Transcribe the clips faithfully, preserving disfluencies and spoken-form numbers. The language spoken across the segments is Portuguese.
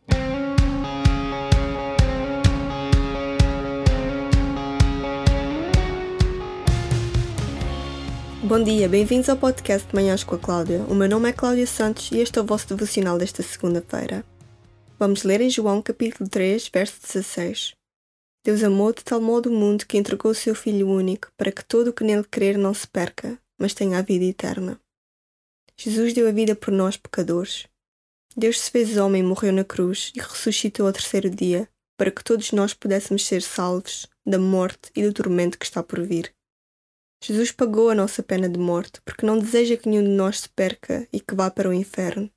Bom dia, bem-vindos ao podcast Manhãs com a Cláudia. O meu nome é Cláudia Santos e este é o vosso devocional desta segunda-feira. Vamos ler em João capítulo três, verso dezasseis. Deus amou de tal modo o mundo que entregou o seu Filho único para que todo o que nele crer não se perca, mas tenha a vida eterna. Jesus deu a vida por nós pecadores. Deus se fez homem e morreu na cruz e ressuscitou ao terceiro dia para que todos nós pudéssemos ser salvos da morte e do tormento que está por vir. Jesus pagou a nossa pena de morte porque não deseja que nenhum de nós se perca e que vá para o inferno.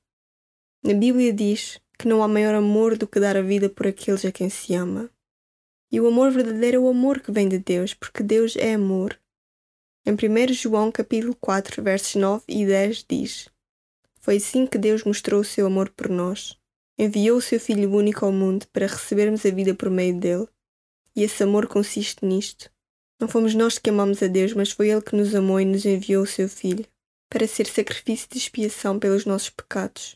Na Bíblia diz que não há maior amor do que dar a vida por aqueles a quem se ama. E o amor verdadeiro é o amor que vem de Deus, porque Deus é amor. Em primeiro João capítulo quatro, versos nove e dez diz: Foi assim que Deus mostrou o seu amor por nós. Enviou o seu Filho único ao mundo para recebermos a vida por meio dele. E esse amor consiste nisto. Não fomos nós que amamos a Deus, mas foi Ele que nos amou e nos enviou o seu Filho, para ser sacrifício de expiação pelos nossos pecados.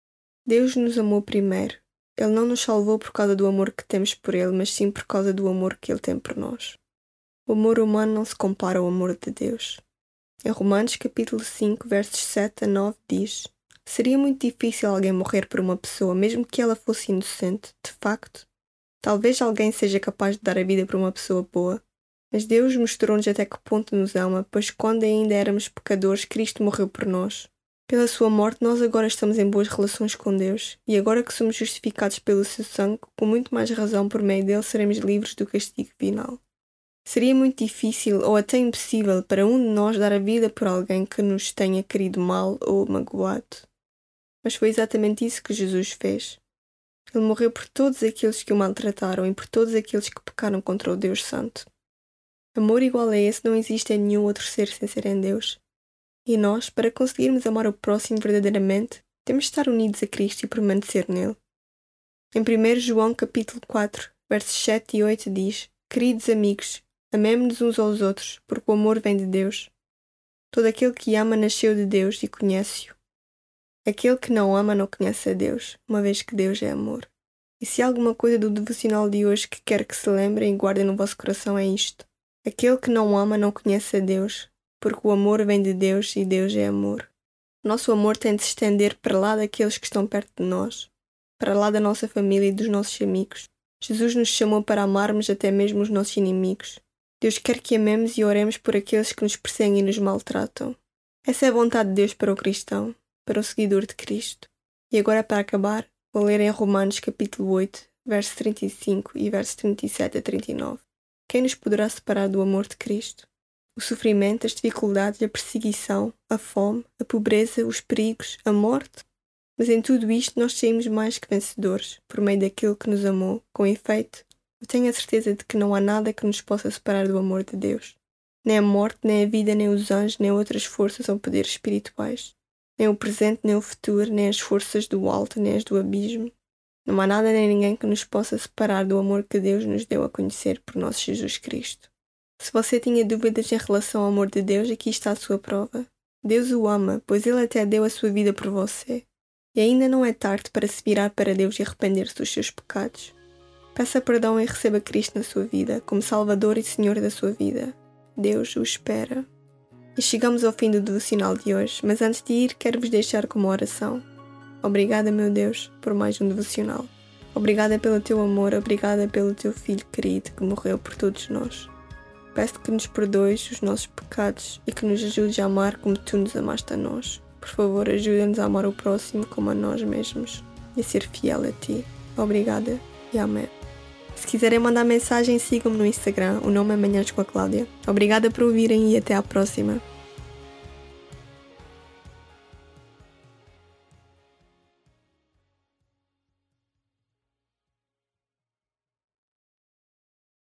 Deus nos amou primeiro. Ele não nos salvou por causa do amor que temos por Ele, mas sim por causa do amor que Ele tem por nós. O amor humano não se compara ao amor de Deus. Em Romanos capítulo cinco, versos sete a nove diz: Seria muito difícil alguém morrer por uma pessoa, mesmo que ela fosse inocente. De facto, talvez alguém seja capaz de dar a vida por uma pessoa boa. Mas Deus mostrou-nos até que ponto nos ama, pois quando ainda éramos pecadores, Cristo morreu por nós. Pela sua morte, nós agora estamos em boas relações com Deus, e agora que somos justificados pelo seu sangue, com muito mais razão por meio dele seremos livres do castigo final. Seria muito difícil ou até impossível para um de nós dar a vida por alguém que nos tenha querido mal ou magoado. Mas foi exatamente isso que Jesus fez. Ele morreu por todos aqueles que o maltrataram e por todos aqueles que pecaram contra o Deus Santo. Amor igual a esse não existe em nenhum outro ser sem ser em Deus. E nós, para conseguirmos amar o próximo verdadeiramente, temos de estar unidos a Cristo e permanecer nele. Em primeiro João capítulo quatro, versos sete e oito diz: Queridos amigos, amemo-nos uns aos outros, porque o amor vem de Deus. Todo aquele que ama nasceu de Deus e conhece-o. Aquele que não ama não conhece a Deus, uma vez que Deus é amor. E se há alguma coisa do devocional de hoje que quer que se lembrem e guardem no vosso coração é isto: aquele que não ama não conhece a Deus, porque o amor vem de Deus e Deus é amor. O nosso amor tem de se estender para lá daqueles que estão perto de nós, para lá da nossa família e dos nossos amigos. Jesus nos chamou para amarmos até mesmo os nossos inimigos. Deus quer que amemos e oremos por aqueles que nos perseguem e nos maltratam. Essa é a vontade de Deus para o cristão, para o seguidor de Cristo. E agora, para acabar, vou ler em Romanos capítulo oito, versos trinta e cinco e versos trinta e sete a trinta e nove. Quem nos poderá separar do amor de Cristo? O sofrimento, as dificuldades, a perseguição, a fome, a pobreza, os perigos, a morte? Mas em tudo isto nós saímos mais que vencedores, por meio daquele que nos amou. Com efeito, eu tenho a certeza de que não há nada que nos possa separar do amor de Deus. Nem a morte, nem a vida, nem os anjos, nem outras forças ou poderes espirituais. Nem o presente, nem o futuro, nem as forças do alto, nem as do abismo. Não há nada nem ninguém que nos possa separar do amor que Deus nos deu a conhecer por nosso Jesus Cristo. Se você tinha dúvidas em relação ao amor de Deus, aqui está a sua prova. Deus o ama, pois Ele até deu a sua vida por você. E ainda não é tarde para se virar para Deus e arrepender-se dos seus pecados. Peça perdão e receba Cristo na sua vida, como Salvador e Senhor da sua vida. Deus o espera. E chegamos ao fim do devocional de hoje, mas antes de ir, quero-vos deixar com uma oração. Obrigada, meu Deus, por mais um devocional. Obrigada pelo teu amor, obrigada pelo teu Filho querido que morreu por todos nós. Peço que nos perdoes os nossos pecados e que nos ajudes a amar como tu nos amaste a nós. Por favor, ajuda-nos a amar o próximo como a nós mesmos e a ser fiel a ti. Obrigada e amém. Se quiserem mandar mensagem, sigam-me no Instagram. O nome é Manhãs com a Cláudia. Obrigada por ouvirem e até à próxima.